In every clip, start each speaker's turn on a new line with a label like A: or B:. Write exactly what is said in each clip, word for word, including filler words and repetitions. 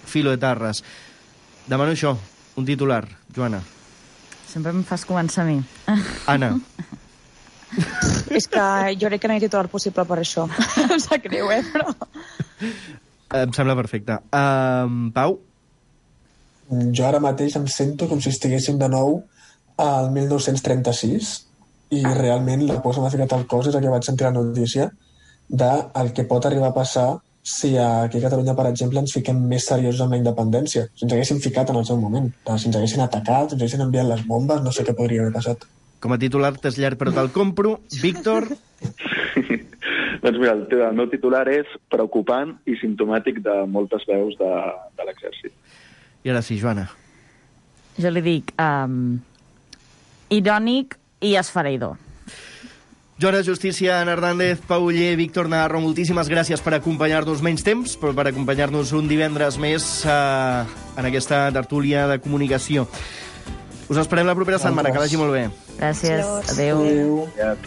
A: filoetarres. Demano això, un titular. Joana.
B: Sempre em fas començar a mi.
A: Anna.
C: És que jo crec que no hi ha titular possible per això. Em sap greu, eh, però...
A: Em sembla perfecte. Um, Pau?
D: Jo ara mateix em sento com si estiguéssim de nou al mil nou-cents trenta-sis i realment la por que m'ha ficat al cos és el que vaig sentir la notícia del que pot arribar a passar si aquí a Catalunya, per exemple, ens fiquem més seriosos amb la independència. Si ens haguéssim ficat en el seu moment. Si ens haguessin atacat, si ens haguessin enviat les bombes, no sé què podria haver passat.
A: Com a titular t'és llarg, però te'l compro. Víctor?
E: Doncs mira, el, el meu titular és preocupant i simptomàtic de moltes veus de, de l'exèrcit.
A: I ara sí, Joana.
B: Jo li dic um, irònic i esfereïdor.
A: Joana Justícia, Anna Hernández, Pau Oller, Víctor Navarro, moltíssimes gràcies per acompanyar-nos menys temps, però per acompanyar-nos un divendres més uh, en aquesta tertúlia de comunicació. Us esperem la propera setmana, que vagi molt bé.
B: Gràcies, adéu.
D: Adéu.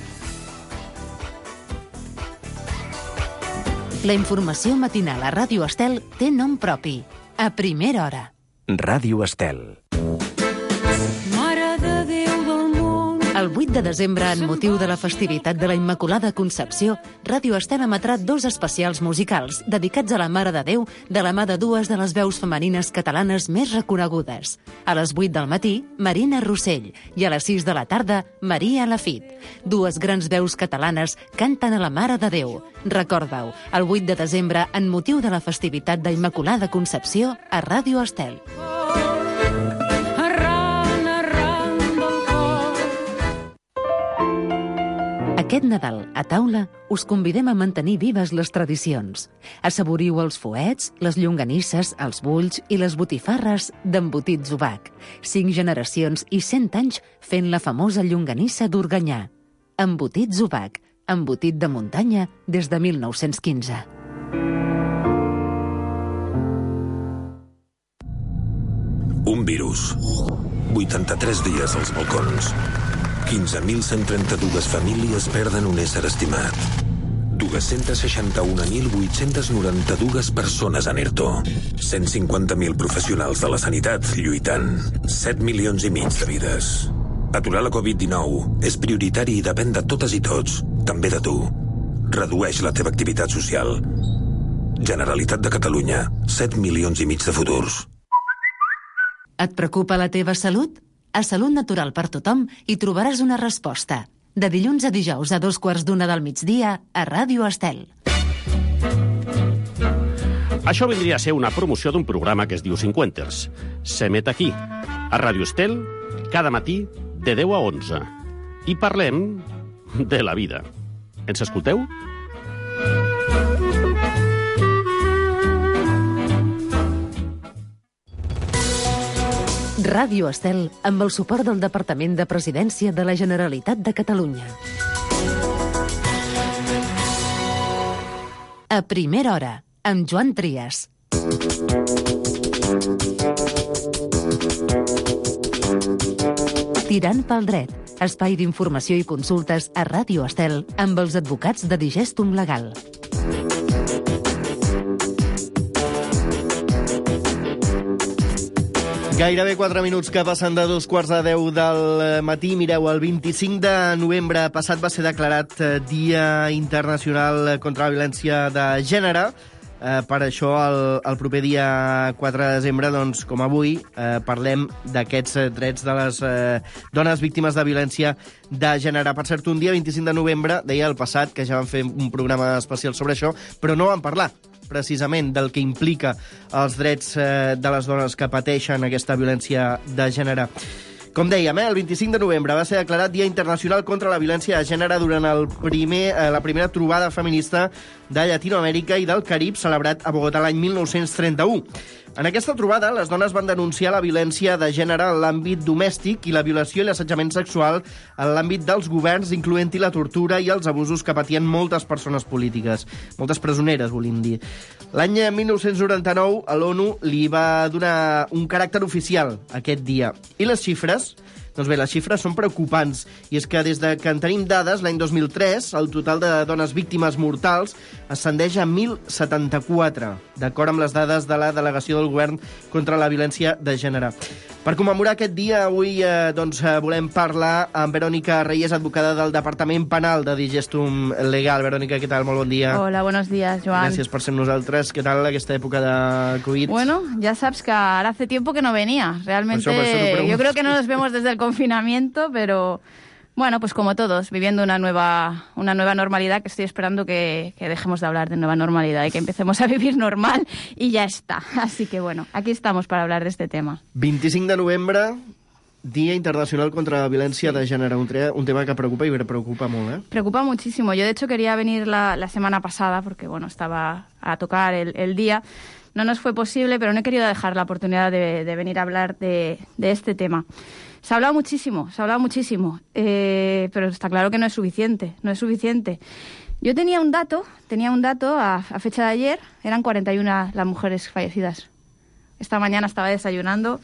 F: La informació matinal a Ràdio Estel té nom propi. A primera hora.
G: Ràdio Estel.
F: Mare de Déu del món. El vuit de desembre, en motiu de la festivitat de la Immaculada Concepció, Ràdio Estel emetrà dos especials musicals dedicats a la Mare de Déu de la mà de dues de les veus femenines catalanes més reconegudes. A les vuit del matí, Marina Rossell, i a les sis de la tarda, Maria Lafit. Dues grans veus catalanes canten a la Mare de Déu. Recorda-ho, el vuit de desembre, en motiu de la festivitat d'Immaculada Concepció, a Ràdio Estel. Aquest Nadal, a taula, us convidem a mantenir vives les tradicions. Assaboriu els fuets, les llonganisses, els bulls i les botifarres d'Embotit Zubac. Cinc generacions i cent anys fent la famosa llonganissa d'Organyà. Embotit Zubac, embotit de muntanya des de mil nou-cents quinze.
H: Un virus. vuitanta-tres dies als balcons. quinze mil cent trenta-dues famílies perden un ésser estimat. dos-cents seixanta-un mil vuit-cents noranta-dues persones en ERTO. cent cinquanta mil professionals de la sanitat lluitant. set milions i mig de vides. Aturar la covid dinou és prioritari i depèn de totes i tots, també de tu. Redueix la teva activitat social. Generalitat de Catalunya. set milions i mig de futurs.
F: Et preocupa la teva salut? A Salut Natural per Tothom hi trobaràs una resposta. De dilluns a dijous a dos quarts d'una del migdia a Ràdio Estel.
I: Això vindria a ser una promoció d'un programa que es diu Cinquanters. S'emet aquí, a Ràdio Estel, cada matí de deu a onze. I parlem de la vida. Ens escolteu?
F: Ràdio Estel, amb el suport del Departament de Presidència de la Generalitat de Catalunya. A primera hora, amb Joan Trias. Tirant pel dret, espai d'informació i consultes a Ràdio Estel amb els advocats de Digestum Legal.
A: Gairebé quatre minuts que passen de dos quarts de deu del matí. Mireu, el vint-i-cinc de novembre passat va ser declarat Dia Internacional contra la Violència de Gènere. Eh, per això, el, el proper dia quatre de desembre, doncs, com avui, eh, parlem d'aquests drets de les eh, dones víctimes de violència de gènere. Per cert, un dia vint-i-cinc de novembre, deia el passat, que ja vam fer un programa especial sobre això, però no vam parlar precisament del que implica els drets eh, de les dones que pateixen aquesta violència de gènere. Com dèiem, eh, el vint-i-cinc de novembre va ser declarat Dia Internacional contra la Violència de Gènere durant el primer, eh, la primera trobada feminista de Llatinoamèrica i del Carib, celebrat a Bogotà l'any mil nou-cents trenta-u. En aquesta trobada, les dones van denunciar la violència de gènere en l'àmbit domèstic i la violació i l'assetjament sexual en l'àmbit dels governs, incloent-hi la tortura i els abusos que patien moltes persones polítiques. Moltes presoneres, volíem dir. L'any mil nou-cents noranta-nou, a l'ONU li va donar un caràcter oficial a aquest dia. I les xifres Doncs bé, les xifres són preocupants, i és que des de que en tenim dades, l'any dos mil tres, el total de dones víctimes mortals ascendeix a mil setanta-quatre, d'acord amb les dades de la Delegació del Govern contra la Violència de Gènere. Per commemorar aquest dia, avui eh, doncs, eh, volem parlar amb Verónica Reyes, advocada del Departament Penal de Digestum Legal. Verónica, què tal? Molt bon dia.
G: Hola, buenos días, Joan.
A: Gràcies per ser amb nosaltres. Què tal aquesta època de Covid?
G: Bueno, ya sabes que ahora hace tiempo que no venía. Realmente, por eso, por eso yo creo que no nos vemos desde el confinamiento, pero bueno, pues como todos, viviendo una nueva, una nueva normalidad, que estoy esperando que, que dejemos de hablar de nueva normalidad y que empecemos a vivir normal y ya está. Así que bueno, aquí estamos para hablar de este tema.
A: veinticinc de novembre, Día Internacional contra la Violencia de Género, un, un tema que preocupa y preocupa mucho, ¿eh?
G: Preocupa muchísimo. Yo, de hecho, quería venir la, la semana pasada porque, bueno, estaba a tocar el, el día. No nos fue posible, pero no he querido dejar la oportunidad de, de venir a hablar de, de este tema. Se ha hablado muchísimo, se ha hablado muchísimo, eh, pero está claro que no es suficiente, no es suficiente. Yo tenía un dato, tenía un dato a, a fecha de ayer, eran cuarenta y una las mujeres fallecidas. Esta mañana estaba desayunando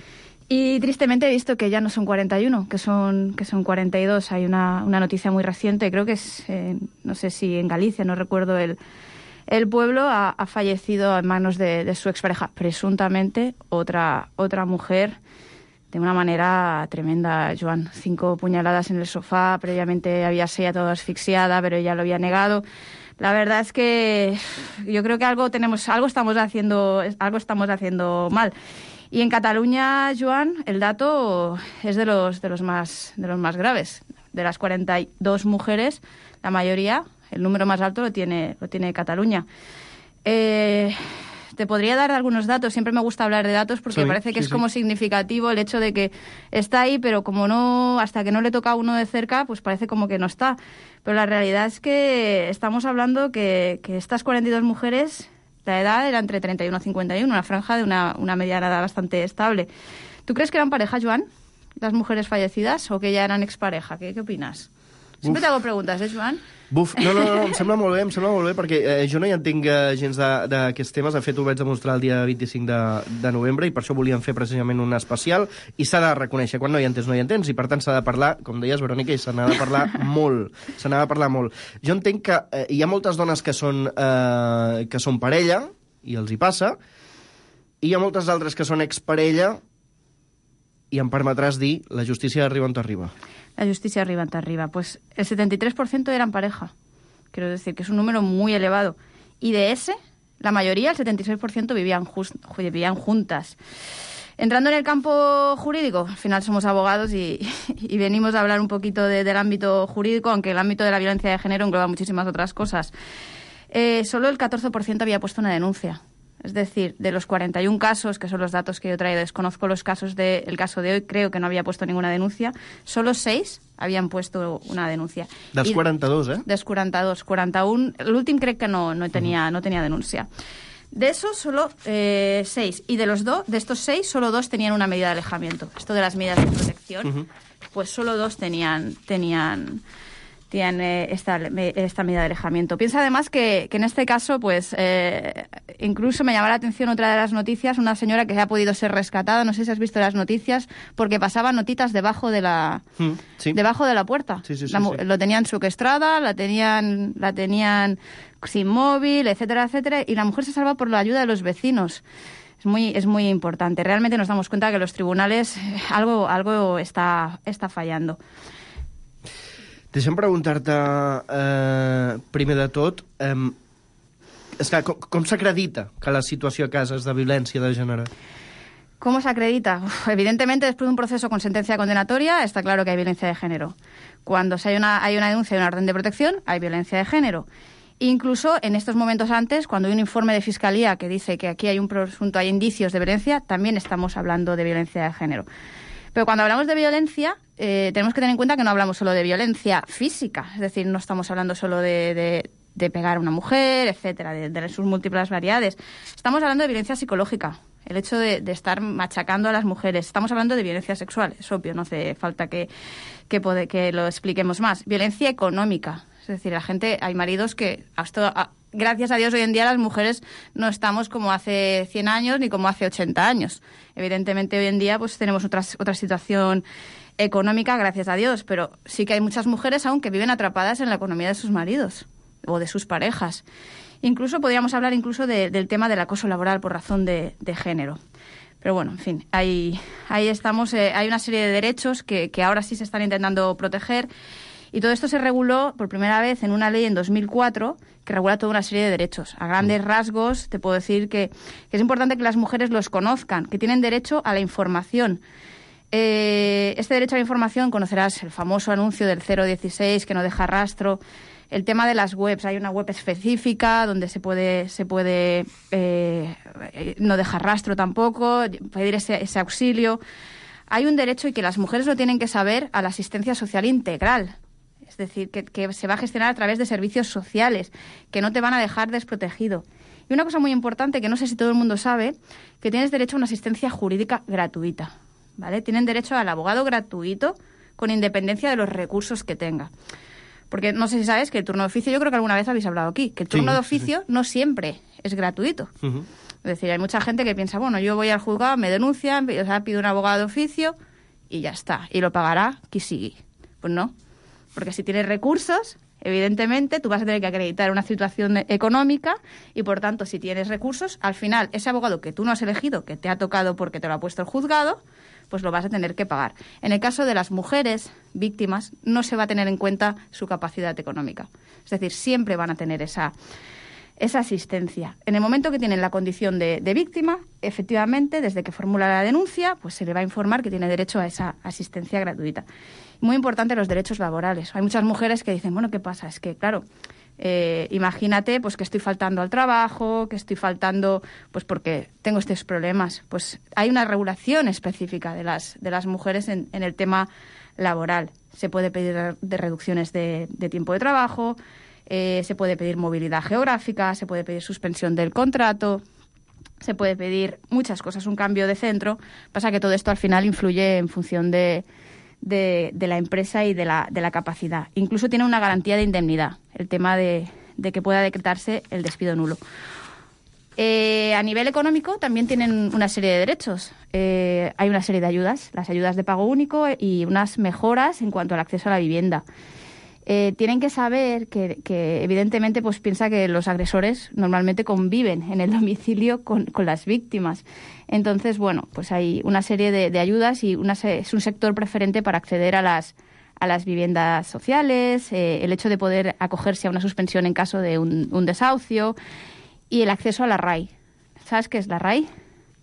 G: y tristemente he visto que ya no son cuarenta y uno, que son, que son cuarenta y dos. Hay una, una noticia muy reciente, creo que es, eh, no sé si en Galicia, no recuerdo el, el pueblo, ha, ha fallecido en manos de, de su expareja, presuntamente otra, otra mujer, de una manera tremenda, Joan. Cinco puñaladas en el sofá, previamente había sido toda asfixiada, pero ella lo había negado. La verdad es que yo creo que algo tenemos, algo estamos haciendo, algo estamos haciendo mal. Y en Cataluña, Joan, el dato es de los de los más de los más graves. De las cuarenta y dos mujeres, la mayoría, el número más alto lo tiene lo tiene Cataluña. Eh, te podría dar algunos datos. Siempre me gusta hablar de datos porque sí, me parece que sí, es sí. como significativo el hecho de que está ahí, pero como no, hasta que no le toca a uno de cerca, pues parece como que no está. Pero la realidad es que estamos hablando que, que estas cuarenta y dos mujeres, la edad era entre treinta y uno y cincuenta y uno, una franja de una, una mediana edad bastante estable. ¿Tú crees que eran pareja, Joan, las mujeres fallecidas, o que ya eran expareja? ¿Qué, qué opinas? Sempre t'hago preguntes, eh, Joan?
A: Buf, no, no, no, em sembla molt bé, em sembla molt bé, perquè eh, jo no hi entenc eh, gens d'aquests temes. De fet, ho vaig demostrar el dia vint-i-cinc de, de novembre, i per això volíem fer precisament un especial, i s'ha de reconèixer quan no hi entens, no hi entens, i per tant s'ha de parlar, com deies, Verònica, i se n'ha de parlar molt, se n'ha de parlar molt. Jo entenc que eh, hi ha moltes dones que són, eh, que són parella, i els hi passa, i hi ha moltes altres que són exparella, i em permetràs dir, la justícia arriba on t'arriba.
G: La justicia arriba ante arriba. Pues el setenta y tres por ciento eran pareja. Quiero decir que es un número muy elevado. Y de ese, la mayoría, el setenta y seis por ciento, vivían, just, vivían juntas. Entrando en el campo jurídico, al final somos abogados y, y venimos a hablar un poquito de, del ámbito jurídico, aunque el ámbito de la violencia de género engloba muchísimas otras cosas. Eh, solo el catorce por ciento había puesto una denuncia. Es decir, de los cuarenta y un casos, que son los datos que yo traigo, desconozco los casos de, el caso de hoy, creo que no había puesto ninguna denuncia, solo seis habían puesto una denuncia.
A: Dels quaranta-dos, eh?
G: Dels quaranta-dos. quaranta-un, l'últim crec que no, no, tenia, no tenía denuncia. De esos, solo eh, seis. Y de los dos, de estos seis, solo dos tenían una medida de alejamiento. Esto de las medidas de protección, uh-huh. pues solo dos tenían... tenían tienen eh, esta, esta medida de alejamiento. Piensa además que, que en este caso, pues eh, incluso me llamaba la atención otra de las noticias, una señora que ha podido ser rescatada, no sé si has visto las noticias, porque pasaba notitas debajo de la mm, sí. debajo de la puerta.
A: Sí, sí, sí,
G: la,
A: sí.
G: Lo tenían secuestrada, la tenían, la tenían sin móvil, etcétera, etcétera, y la mujer se salva por la ayuda de los vecinos. Es muy, es muy importante. Realmente nos damos cuenta que los tribunales eh, algo, algo está, está fallando.
A: Deixa'm preguntar-te, eh, primer de tot, eh, esclar, com, com s'acredita que la situació a casa és de violència de gènere?
G: ¿Cómo se acredita? Uf, evidentemente, después de un proceso con sentencia condenatoria, está claro que hay violencia de género. Cuando hay una, hay una denuncia y una orden de protección, hay violencia de género. Incluso en estos momentos antes, cuando hay un informe de fiscalía que dice que aquí hay un presunto, hay indicios de violencia, también estamos hablando de violencia de género. Pero cuando hablamos de violencia, eh, tenemos que tener en cuenta que no hablamos solo de violencia física, es decir, no estamos hablando solo de, de, de pegar a una mujer, etcétera, de, de sus múltiples variedades. Estamos hablando de violencia psicológica, el hecho de, de estar machacando a las mujeres. Estamos hablando de violencia sexual, es obvio, no hace falta que, que, pode, que lo expliquemos más. Violencia económica, es decir, la gente, hay maridos que, esto gracias a Dios, hoy en día las mujeres no estamos como hace cien años ni como hace ochenta años. Evidentemente, hoy en día pues tenemos otra, otra situación económica, gracias a Dios, pero sí que hay muchas mujeres aún que viven atrapadas en la economía de sus maridos o de sus parejas. Incluso podríamos hablar incluso de, del tema del acoso laboral por razón de, de género. Pero bueno, en fin, ahí, ahí estamos. Eh, hay una serie de derechos que, que ahora sí se están intentando proteger. Y todo esto se reguló por primera vez en una ley en dos mil cuatro que regula toda una serie de derechos. A grandes rasgos te puedo decir que, que es importante que las mujeres los conozcan, que tienen derecho a la información. Eh, este derecho a la información, conocerás el famoso anuncio del cero dieciséis que no deja rastro. El tema de las webs, hay una web específica donde se puede se puede eh, no dejar rastro tampoco, pedir ese, ese auxilio. Hay un derecho, y que las mujeres lo tienen que saber, a la asistencia social integral. Es decir, que, que se va a gestionar a través de servicios sociales, que no te van a dejar desprotegido. Y una cosa muy importante, que no sé si todo el mundo sabe, que tienes derecho a una asistencia jurídica gratuita, ¿vale? Tienen derecho al abogado gratuito con independencia de los recursos que tenga. Porque no sé si sabes que el turno de oficio, yo creo que alguna vez habéis hablado aquí, que el turno sí, de oficio sí, sí. no siempre es gratuito. Uh-huh. Es decir, hay mucha gente que piensa, bueno, yo voy al juzgado, me denuncian, o sea, pido un abogado de oficio y ya está, y lo pagará qui sigui. Pues no, porque si tienes recursos, evidentemente tú vas a tener que acreditar una situación económica y, por tanto, si tienes recursos, al final ese abogado que tú no has elegido, que te ha tocado porque te lo ha puesto el juzgado, pues lo vas a tener que pagar. En el caso de las mujeres víctimas, no se va a tener en cuenta su capacidad económica. Es decir, siempre van a tener esa, esa asistencia. En el momento que tienen la condición de, de víctima, efectivamente, desde que formula la denuncia, pues se le va a informar que tiene derecho a esa asistencia gratuita. Muy importante los derechos laborales. Hay muchas mujeres que dicen, bueno, ¿qué pasa? Es que, claro, eh, imagínate pues que estoy faltando al trabajo, que estoy faltando pues porque tengo estos problemas. Pues hay una regulación específica de las, de las mujeres en, en el tema laboral. Se puede pedir de reducciones de, de tiempo de trabajo, eh, se puede pedir movilidad geográfica, se puede pedir suspensión del contrato, se puede pedir muchas cosas, un cambio de centro. Pasa que todo esto al final influye en función de... De, de la empresa y de la, de la capacidad. Incluso tiene una garantía de indemnidad, el tema de, de que pueda decretarse el despido nulo. Eh, a nivel económico también tienen una serie de derechos. Eh, hay una serie de ayudas, las ayudas de pago único y unas mejoras en cuanto al acceso a la vivienda. Eh, tienen que saber que, que evidentemente pues piensa que los agresores normalmente conviven en el domicilio con, con las víctimas. Entonces, bueno, pues hay una serie de, de ayudas y una, es un sector preferente para acceder a las, a las viviendas sociales, eh, el hecho de poder acogerse a una suspensión en caso de un, un desahucio y el acceso a la R A I. ¿Sabes qué es la R A I?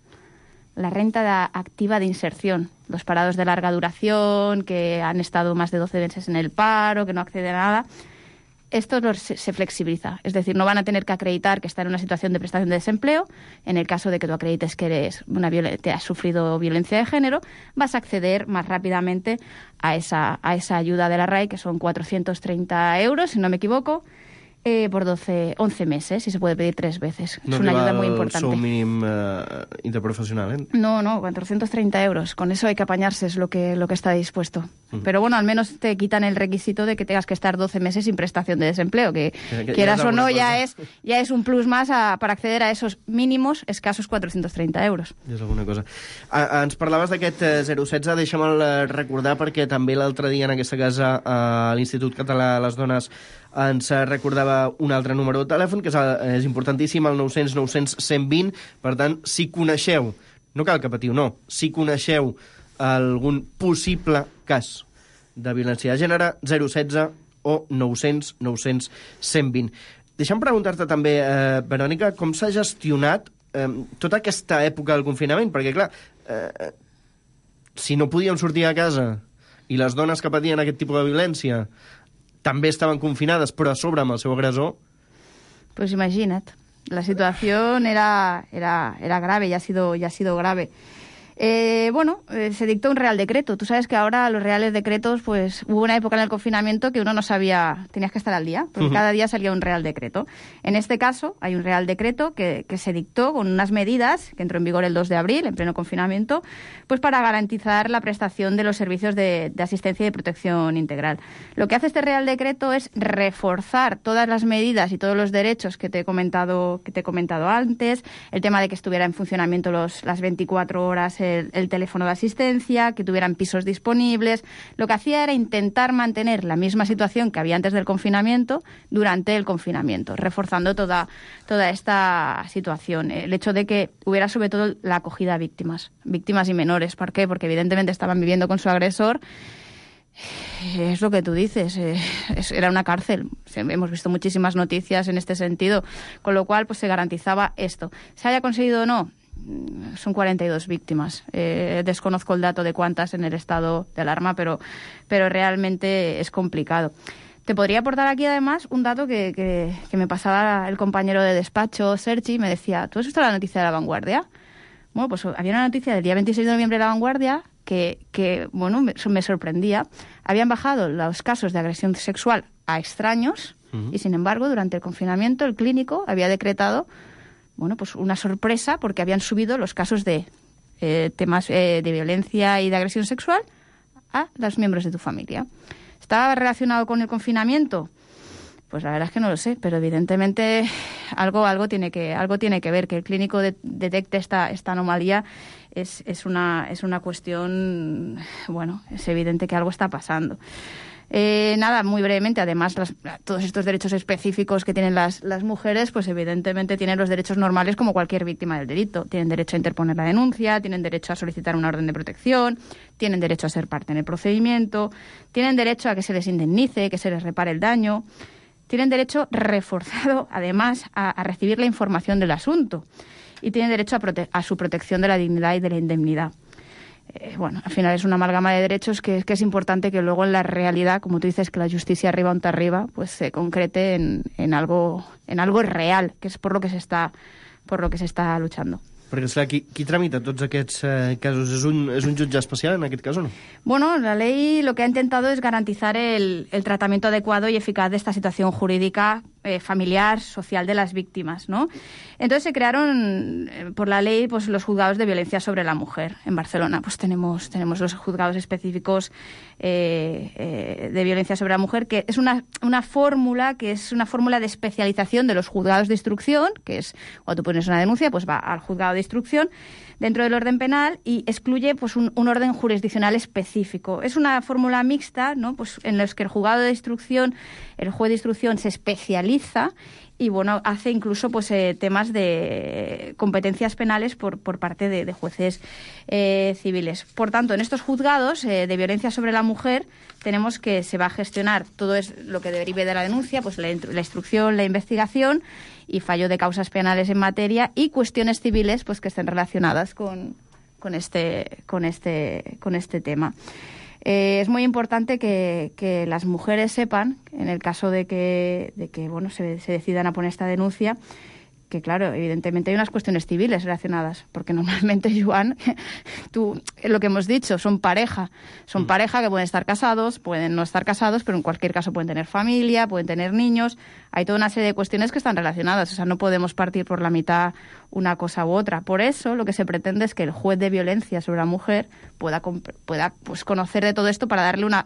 G: La renta de, activa de inserción. Los parados de larga duración, que han estado más de doce meses en el paro, que no acceden a nada. Esto los, se, se flexibiliza. Es decir, no van a tener que acreditar que están en una situación de prestación de desempleo. En el caso de que tú acredites que eres una te has sufrido violencia de género, vas a acceder más rápidamente a esa, a esa ayuda de la R A I, que son cuatrocientos treinta euros, si no me equivoco, eh, por doce, once meses, y se puede pedir tres veces.
A: No
G: es una ayuda muy importante.
A: No arriba el sou mínim eh, interprofessional, eh?
G: No, no, cuatrocientos treinta euros. Con eso hay que apañarse, es lo que, lo que está dispuesto. Uh-huh. Pero bueno, al menos te quitan el requisito de que tengas que estar doce meses sin prestación de desempleo, que, que, que quieras o no, ya es, ya es un plus más a, para acceder a esos mínimos escasos cuatrocientos treinta euros.
A: Ja és alguna cosa. A, ens parlaves d'aquest eh, zero setze, deixa'm recordar, perquè també l'altre dia en aquesta casa a l'Institut Català de les Dones ens recordava un altre número de telèfon, que és, és importantíssim, el nou cents nou cents cent vint. Per tant, si coneixeu, no cal que patiu, no, si coneixeu algun possible cas de violència de gènere, zero setze o nou cents nou cents cent vint. Deixa'm preguntar-te també, eh, Verònica, com s'ha gestionat eh, tota aquesta època del confinament? Perquè, clar, eh, si no podíem sortir a casa i les dones que patien aquest tipus de violència també estaban confinadas, pero a sobre amb el seu agressor.
G: Pues imagina't, la situación era, era, era grave, ya ha sido, ya ha sido grave. Eh, bueno, eh, se dictó un real decreto. Tú sabes que ahora los reales decretos, pues hubo una época en el confinamiento que uno no sabía, tenías que estar al día, porque uh-huh. cada día salía un real decreto. En este caso hay un real decreto que, que se dictó con unas medidas que entró en vigor el dos de abril, en pleno confinamiento, pues para garantizar la prestación de los servicios de, de asistencia y de protección integral. Lo que hace este real decreto es reforzar todas las medidas y todos los derechos que te he comentado, que te he comentado antes, el tema de que estuviera en funcionamiento los, las veinticuatro horas el, el teléfono de asistencia, que tuvieran pisos disponibles. Lo que hacía era intentar mantener la misma situación que había antes del confinamiento durante el confinamiento, reforzando toda, toda esta situación. El hecho de que hubiera sobre todo la acogida a víctimas, víctimas y menores. ¿Por qué? Porque evidentemente estaban viviendo con su agresor. Es lo que tú dices, eh, es, era una cárcel. Hemos visto muchísimas noticias en este sentido, con lo cual pues se garantizaba esto. ¿Se haya conseguido o no? Son cuarenta y dos víctimas. Eh, desconozco el dato de cuántas en el estado de alarma, pero, pero realmente es complicado. Te podría aportar aquí además un dato que, que, que me pasaba el compañero de despacho, Sergi, me decía, ¿tú has visto la noticia de La Vanguardia? Bueno, pues había una noticia del día veintiséis de noviembre de La Vanguardia que, que bueno, me, me sorprendía. Habían bajado los casos de agresión sexual a extraños uh-huh. y, sin embargo, durante el confinamiento el clínico había decretado bueno, pues una sorpresa porque habían subido los casos de eh, temas eh, de violencia y de agresión sexual a los miembros de tu familia. ¿Estaba relacionado con el confinamiento? Pues la verdad es que no lo sé, pero evidentemente algo algo tiene que algo tiene que ver que el clínico de, detecte esta esta anomalía es es una es una cuestión, bueno, es evidente que algo está pasando. Eh, nada, muy brevemente, además, las, todos estos derechos específicos que tienen las, las mujeres, pues evidentemente tienen los derechos normales como cualquier víctima del delito. Tienen derecho a interponer la denuncia, tienen derecho a solicitar una orden de protección, tienen derecho a ser parte en el procedimiento, tienen derecho a que se les indemnice, que se les repare el daño, tienen derecho reforzado, además, a, a recibir la información del asunto y tienen derecho a, prote- a su protección de la dignidad y de la indemnidad. Eh, bueno, al final es una amalgama de derechos que, que es importante que luego en la realidad, como tú dices, que la justicia arriba on arriba, pues se concrete en, en algo en algo real, que es por lo que se está por lo que se está luchando.
A: Perquè, esclar, qui, qui tramita tots aquests eh, casos? És un, és un jutge especial en aquest cas o no?
G: Bueno, la ley lo que ha intentado es garantizar el, el tratamiento adecuado y eficaz de esta situación jurídica, eh, familiar, social de las víctimas, ¿no? Entonces se crearon eh, por la ley pues los juzgados de violencia sobre la mujer. En Barcelona pues tenemos, tenemos los juzgados específicos eh, eh, de violencia sobre la mujer, que es una, una fórmula que es una fórmula de especialización de los juzgados de instrucción, que es cuando tú pones una denuncia, pues va al juzgado de instrucción dentro del orden penal y excluye pues un, un orden jurisdiccional específico. Es una fórmula mixta, ¿no? Pues en los que el juzgado de instrucción, el juez de instrucción se especializa y bueno, hace incluso pues eh, temas de competencias penales por, por parte de, de jueces eh, civiles. Por tanto, en estos juzgados eh, de violencia sobre la mujer tenemos que se va a gestionar todo es lo que derive de la denuncia, pues la, la instrucción, la investigación y fallo de causas penales en materia y cuestiones civiles pues que estén relacionadas con, con este con este con este tema. Eh, es muy importante que, que las mujeres sepan, en el caso de que, de que bueno, se, se decidan a poner esta denuncia, que claro, evidentemente hay unas cuestiones civiles relacionadas, porque normalmente, Joan, tú, lo que hemos dicho, son pareja, son mm. pareja que pueden estar casados, pueden no estar casados, pero en cualquier caso pueden tener familia, pueden tener niños, hay toda una serie de cuestiones que están relacionadas, o sea, no podemos partir por la mitad una cosa u otra. Por eso lo que se pretende es que el juez de violencia sobre la mujer pueda, pueda pues, conocer de todo esto para darle una...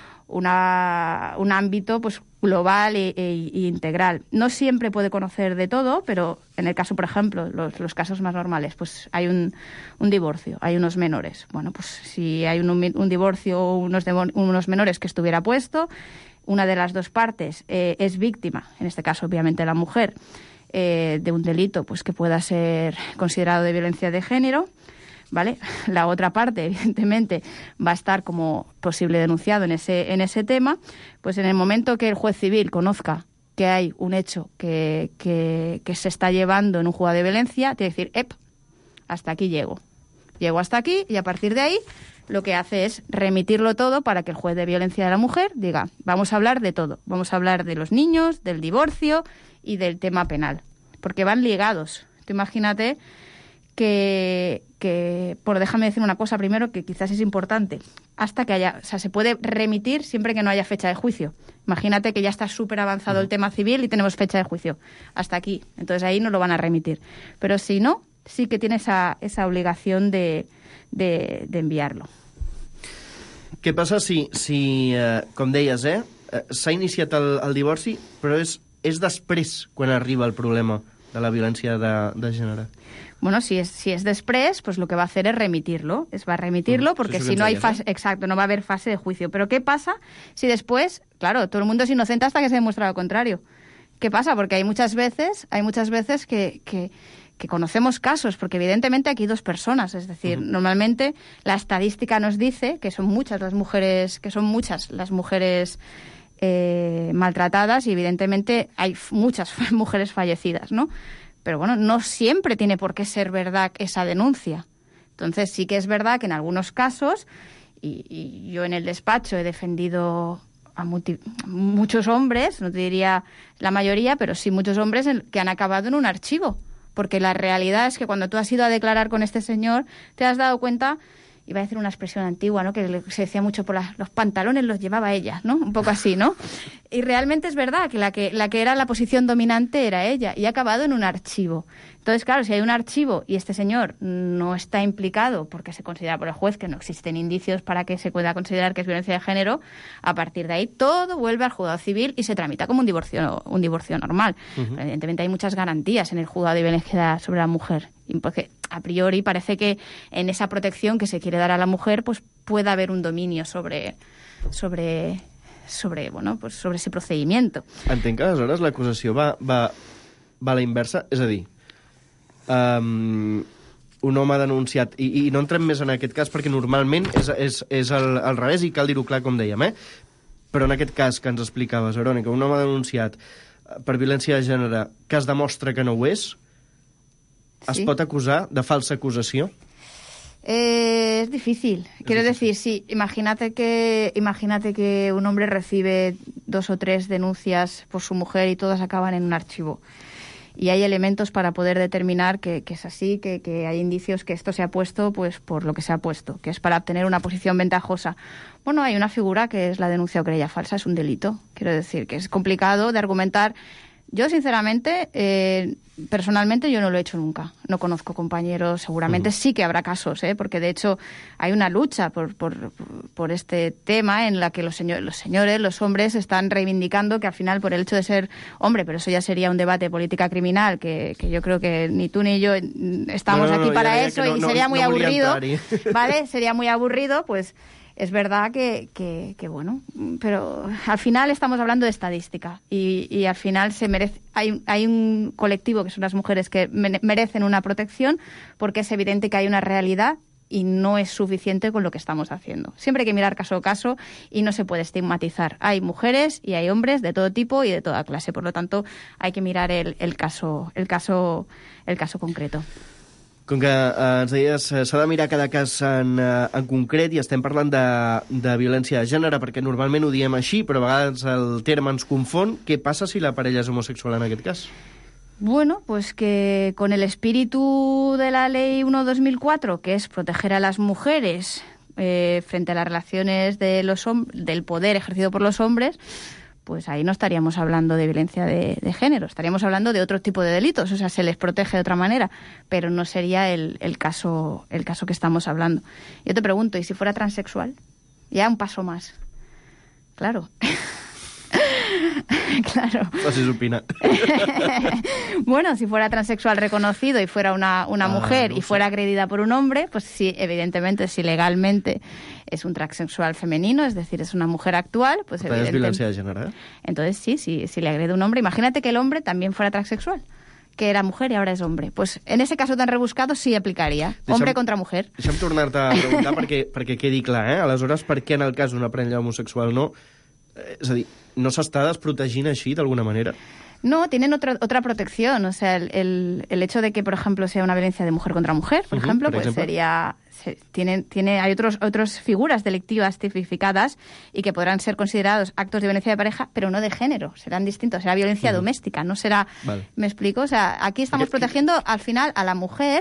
G: Una, un ámbito pues global e, e, e integral. No siempre puede conocer de todo, pero en el caso, por ejemplo, los, los casos más normales, pues hay un, un divorcio, hay unos menores. Bueno, pues si hay un, un divorcio o unos, unos menores que estuviera puesto, una de las dos partes eh, es víctima, en este caso obviamente la mujer, eh, de un delito pues que pueda ser considerado de violencia de género, ¿vale? La otra parte, evidentemente, va a estar como posible denunciado en ese, en ese tema, pues en el momento que el juez civil conozca que hay un hecho que, que, que se está llevando en un juzgado de violencia, tiene que decir, ep, hasta aquí llego. Llego hasta aquí y a partir de ahí lo que hace es remitirlo todo para que el juez de violencia de la mujer diga, vamos a hablar de todo, vamos a hablar de los niños, del divorcio y del tema penal, porque van ligados. Tú imagínate que, que, por déjame decir una cosa primero que quizás es importante, hasta que haya, o sea, se puede remitir siempre que no haya fecha de juicio. Imagínate que ya está súper avanzado el tema civil y tenemos fecha de juicio. Hasta aquí. Entonces ahí no lo van a remitir. Pero si no, sí que tiene esa, esa obligación de, de, de enviarlo.
A: Què passa si, si eh, com deies, eh, s'ha iniciat el, el divorci, però és, és després quan arriba el problema de la violència de, de gènere?
G: Bueno, si es, si es después, pues lo que va a hacer es remitirlo. Es va a remitirlo porque si no hay fase... Exacto, no va a haber fase de juicio. Pero ¿qué pasa si después... Claro, todo el mundo es inocente hasta que se demuestra lo contrario. ¿Qué pasa? Porque hay muchas veces, hay muchas veces que, que, que conocemos casos, porque evidentemente aquí hay dos personas. Es decir, uh-huh. normalmente la estadística nos dice que son muchas las mujeres, que son muchas las mujeres eh, maltratadas y evidentemente hay muchas mujeres fallecidas, ¿no? Pero bueno, no siempre tiene por qué ser verdad esa denuncia. Entonces sí que es verdad que en algunos casos, y, y yo en el despacho he defendido a multi, muchos hombres, no te diría la mayoría, pero sí muchos hombres en, que han acabado en un archivo. Porque la realidad es que cuando tú has ido a declarar con este señor, te has dado cuenta... Iba a decir una expresión antigua, ¿no? Que se decía mucho por la, los pantalones los llevaba ella, ¿no? Un poco así, ¿no? Y realmente es verdad que la que la que era la posición dominante era ella y ha acabado en un archivo. Entonces, claro, si hay un archivo y este señor no está implicado porque se considera por el juez que no existen indicios para que se pueda considerar que es violencia de género, a partir de ahí todo vuelve al juzgado civil y se tramita como un divorcio un divorcio normal. Uh-huh. Evidentemente hay muchas garantías en el juzgado de violencia sobre la mujer, porque a priori parece que en esa protección que se quiere dar a la mujer pues pueda haber un dominio sobre sobre sobre bueno pues sobre ese procedimiento.
A: Entenc que aleshores l'acusació va, va, va a la inversa, és a dir, um, un home ha denunciat, i, i no entrem més en aquest cas perquè normalment és, és, és al, al revés i cal dir-ho clar com dèiem, eh? Però en aquest cas que ens explicaves, Verònica, un home ha denunciat per violència de gènere que es demostra que no ho és, ¿es sí. pot acusar de falsa acusació?
G: Eh, es difícil. Es Quiero difícil. decir, sí, imagínate que, imagínate que un hombre recibe dos o tres denuncias por su mujer y todas acaban en un archivo. Y hay elementos para poder determinar que, que es así, que, que hay indicios que esto se ha puesto pues por lo que se ha puesto, que es para obtener una posición ventajosa. Bueno, hay una figura que es la denuncia o querella falsa, es un delito. Quiero decir que es complicado de argumentar. Yo, sinceramente, eh, personalmente yo no lo he hecho nunca. No conozco compañeros, seguramente uh-huh. sí que habrá casos, ¿eh? Porque de hecho hay una lucha por, por, por este tema en la que los, señor, los señores, los hombres, están reivindicando que al final por el hecho de ser hombre, pero eso ya sería un debate de política criminal, que, que yo creo que ni tú ni yo estamos no, no, aquí no, para eso no, y no, sería muy no aburrido, ¿vale? Sería muy aburrido, pues... Es verdad que, que, que, bueno, pero al final estamos hablando de estadística y, y al final se merece, hay, hay un colectivo que son las mujeres que merecen una protección porque es evidente que hay una realidad y no es suficiente con lo que estamos haciendo. Siempre hay que mirar caso a caso y no se puede estigmatizar. Hay mujeres y hay hombres de todo tipo y de toda clase, por lo tanto hay que mirar el, el caso, el caso, el caso concreto.
A: Com que eh, ens deies, s'ha de mirar cada cas en, en concret i estem parlant de, de violència de gènere perquè normalment ho diem així, però a vegades el terme ens confon. Què passa si la parella és homosexual en aquest cas?
G: Bueno, pues que con el espíritu de la Ley uno barra dos mil cuatro, que es proteger a las mujeres eh, frente a las relaciones de los del poder ejercido por los hombres, pues ahí no estaríamos hablando de violencia de, de género, estaríamos hablando de otro tipo de delitos, o sea, se les protege de otra manera, pero no sería el, el, caso, el caso que estamos hablando. Yo te pregunto, ¿y si fuera transexual? Ya un paso más. Claro. Claro.
A: Así es opina.
G: Bueno, si fuera transexual reconocido y fuera una, una ah, mujer no y fuera sé. agredida por un hombre, pues sí, evidentemente, si legalmente es un transexual femenino, es decir, es una mujer actual, pues
A: evidentemente... es violencia de género, ¿eh?
G: Entonces sí, sí, si le agrede un hombre, imagínate que el hombre también fuera transexual, que era mujer y ahora es hombre. Pues en ese caso tan rebuscado sí aplicaria. Deixa'm, hombre contra mujer.
A: Deixa'm tornar-te a preguntar perquè, perquè quedi clar, eh? Aleshores, per què en el cas d'una parella homosexual no? És a dir, no s'està desprotegint així d'alguna manera?
G: No, tienen otra otra protección. O sea, el, el, el hecho de que, por ejemplo, sea una violencia de mujer contra mujer, por uh-huh, ejemplo, por pues ejemplo. sería... Se, tiene, tiene, hay otros otras figuras delictivas tipificadas y que podrán ser considerados actos de violencia de pareja, pero no de género. Serán distintos. Será violencia uh-huh. doméstica, no será... Vale. ¿Me explico? O sea, aquí estamos protegiendo al final a la mujer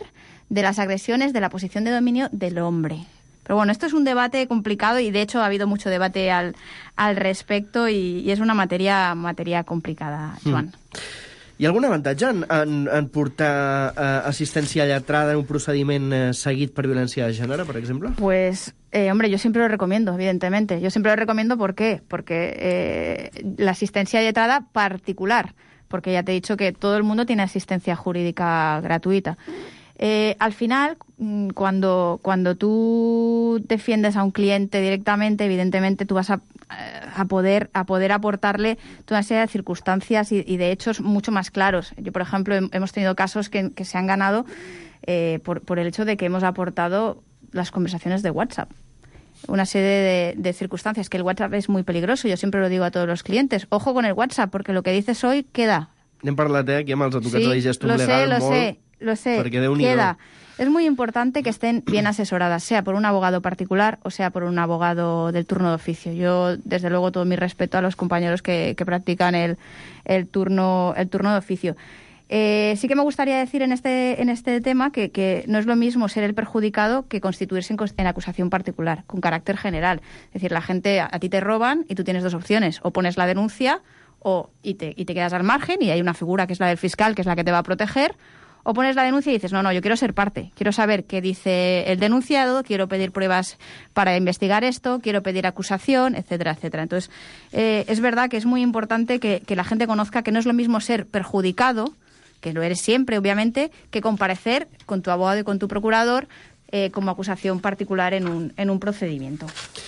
G: de las agresiones de la posición de dominio del hombre. Pero bueno, esto es un debate complicado y de hecho ha habido mucho debate al, al respecto y, y és una matèria, matèria complicada, Joan.
A: Mm. Hi ha algun avantatge en, en, en portar eh, assistència lletrada en un procediment eh, seguit per violència de gènere, per exemple?
G: Pues, eh, hombre, yo siempre lo recomiendo, evidentemente. Yo siempre lo recomiendo, ¿por qué? Porque eh, la asistencia letrada particular, porque ya te he dicho que todo el mundo tiene asistencia jurídica gratuita. Eh, al final, cuando, cuando tú defiendes a un cliente directamente, evidentemente tú vas a, a, poder, a poder aportarle toda una serie de circunstancias y, y de hechos mucho más claros. Yo, por ejemplo, hemos tenido casos que, que se han ganado eh, por, por el hecho de que hemos aportado las conversaciones de WhatsApp. Una serie de, de circunstancias, que el WhatsApp es muy peligroso. Yo siempre lo digo a todos los clientes. Ojo con el WhatsApp, porque lo que dices hoy queda.
A: N'hem parlat, eh, aquí amb els advocats
G: sí,
A: de Digestum
G: lo
A: Legal,
G: sé, lo
A: molt,
G: sé. Lo sé, queda. Es muy importante que estén bien asesoradas, sea por un abogado particular o sea por un abogado del turno de oficio. Yo, desde luego, todo mi respeto a los compañeros que, que practican el, el, turno, el turno de oficio. Eh, sí que me gustaría decir en este, en este tema que, que no es lo mismo ser el perjudicado que constituirse en, en acusación particular, con carácter general. Es decir, la gente, a, a ti te roban y tú tienes dos opciones, o pones la denuncia o, y, te, y te quedas al margen y hay una figura que es la del fiscal, que es la que te va a proteger. O pones la denuncia y dices, no, no, yo quiero ser parte, quiero saber qué dice el denunciado, quiero pedir pruebas para investigar esto, quiero pedir acusación, etcétera, etcétera. Entonces, eh, es verdad que es muy importante que, que la gente conozca que no es lo mismo ser perjudicado, que lo eres siempre, obviamente, que comparecer con tu abogado y con tu procurador eh, como acusación particular en un, en un procedimiento.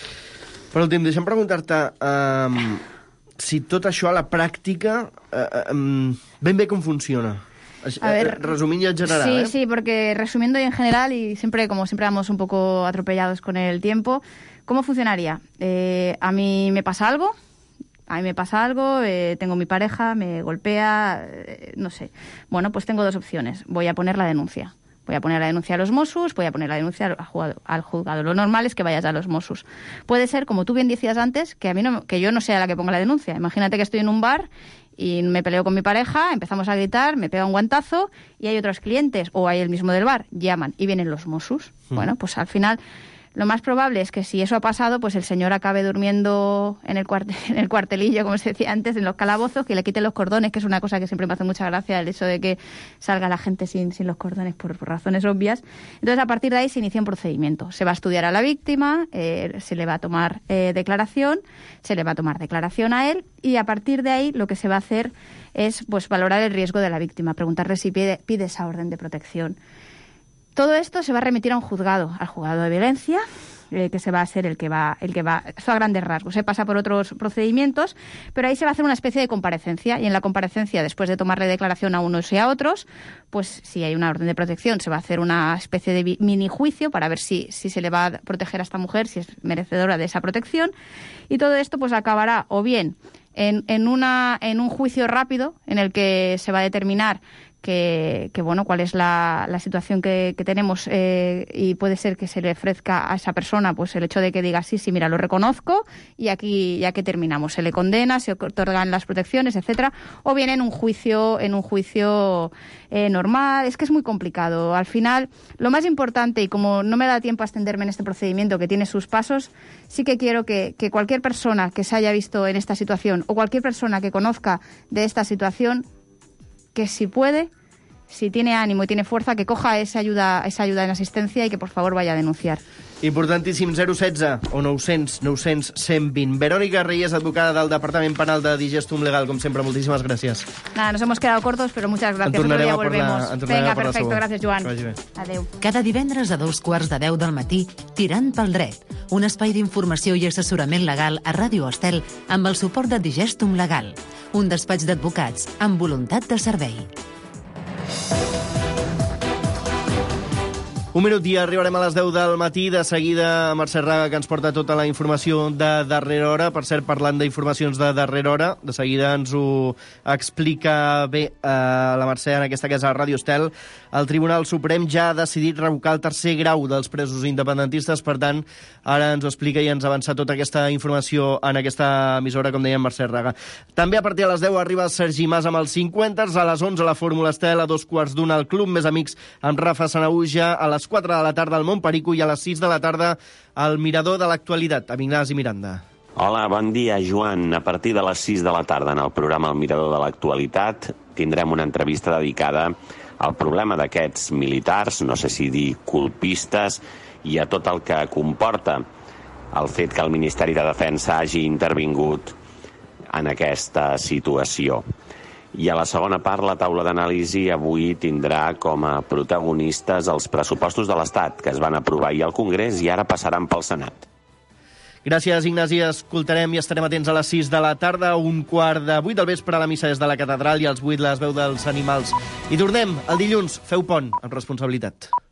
A: Per últim, deixa'm preguntar-te um, si tot això a la pràctica uh, um, ben bé com funciona.
G: A ver,
A: resumiendo y en general.
G: Sí,
A: ¿eh?
G: sí, porque resumiendo y en general, y siempre, como siempre vamos un poco atropellados con el tiempo, ¿cómo funcionaría? Eh, a mí me pasa algo, a mí me pasa algo, eh, tengo mi pareja, me golpea, eh, no sé. Bueno, pues tengo dos opciones. Voy a poner la denuncia. Voy a poner la denuncia a los Mossos, voy a poner la denuncia al juzgado. Al juzgado. Lo normal es que vayas a los Mossos. Puede ser, como tú bien decías antes, que a mí no, que yo no sea la que ponga la denuncia. Imagínate que estoy en un bar y me peleo con mi pareja, empezamos a gritar, me pega un guantazo y hay otros clientes, o hay el mismo del bar, llaman y vienen los Mossos. Mm. Bueno, pues al final lo más probable es que si eso ha pasado, pues el señor acabe durmiendo en el, cuarte, en el cuartelillo, como se decía antes, en los calabozos, que le quiten los cordones, que es una cosa que siempre me hace mucha gracia, el hecho de que salga la gente sin, sin los cordones por, por razones obvias. Entonces, a partir de ahí se inicia un procedimiento. Se va a estudiar a la víctima, eh, se le va a tomar eh, declaración, se le va a tomar declaración a él, y a partir de ahí lo que se va a hacer es pues valorar el riesgo de la víctima, preguntarle si pide, pide esa orden de protección. Todo esto se va a remitir a un juzgado, al juzgado de violencia, eh, que se va a ser el que va, el que va, eso a grandes rasgos. Se pasa por otros procedimientos, pero ahí se va a hacer una especie de comparecencia, y en la comparecencia, después de tomarle declaración a unos y a otros, pues si hay una orden de protección, se va a hacer una especie de mini juicio para ver si, si se le va a proteger a esta mujer, si es merecedora de esa protección, y todo esto pues acabará o bien en, en, una, en un juicio rápido en el que se va a determinar Que, que bueno, cuál es la, la situación que, que tenemos eh, y puede ser que se le ofrezca a esa persona pues el hecho de que diga sí, sí, mira, lo reconozco y aquí ya que terminamos, se le condena, se otorgan las protecciones, etcétera, o bien en un juicio, en un juicio eh, normal. Es que es muy complicado. Al final, lo más importante, y como no me da tiempo a extenderme en este procedimiento que tiene sus pasos, sí que quiero que, que cualquier persona que se haya visto en esta situación o cualquier persona que conozca de esta situación, que si puede, si tiene ánimo y tiene fuerza, que coja esa ayuda, esa ayuda en asistencia y que por favor vaya a denunciar.
A: Importantíssim, zero setze o nou cents nou cents cent vint. Verónica Reyes, advocada del Departament Penal de Digestum Legal, com sempre, moltíssimes gràcies.
G: Nada, nos hemos quedado cortos, pero muchas gracias.
A: Otro día
G: volvemos.
A: Parlar,
G: Venga, perfecto, gràcies, Joan. Adéu.
F: Cada divendres a dos quarts de deu del matí, Tirant pel dret, un espai d'informació i assessorament legal a Ràdio Estel amb el suport de Digestum Legal, un despatx d'advocats amb voluntat de servei.
A: Un minut i arribarem a les deu del matí. De seguida, Mercè Raga, que ens porta tota la informació de darrera hora. Per cert, parlant d'informacions de darrera hora, de seguida ens ho explica bé eh, la Mercè en aquesta casa a Ràdio Estel. El Tribunal Suprem ja ha decidit revocar el tercer grau dels presos independentistes. Per tant, ara ens ho explica i ens avança tota aquesta informació en aquesta emissora, com dèiem, Mercè Raga. També a partir de les deu arriba Sergi Mas amb els cinquanters. A les onze la Fórmula Estel, a dos quarts d'una el Club Més Amics amb Rafa Sanaüja, a les quatre de la tarda al Montperico i a les sis de la tarda al Mirador de l'Actualitat, amb Ignasi Miranda.
J: Hola, bon dia, Joan. A partir de les sis de la tarda en el programa El Mirador de l'Actualitat tindrem una entrevista dedicada al problema d'aquests militars, no sé si dir colpistes, i a tot el que comporta el fet que el Ministeri de Defensa hagi intervingut en aquesta situació. I a la segona part, la taula d'anàlisi avui tindrà com a protagonistes els pressupostos de l'Estat, que es van aprovar ahir al Congrés i ara passaran pel Senat.
A: Gràcies, Ignasi. Escoltarem i estarem atents a les sis de la tarda, un quart de vuit del vespre a la missa des de la catedral i als vuit les veus dels animals. I tornem el dilluns. Feu pont amb responsabilitat.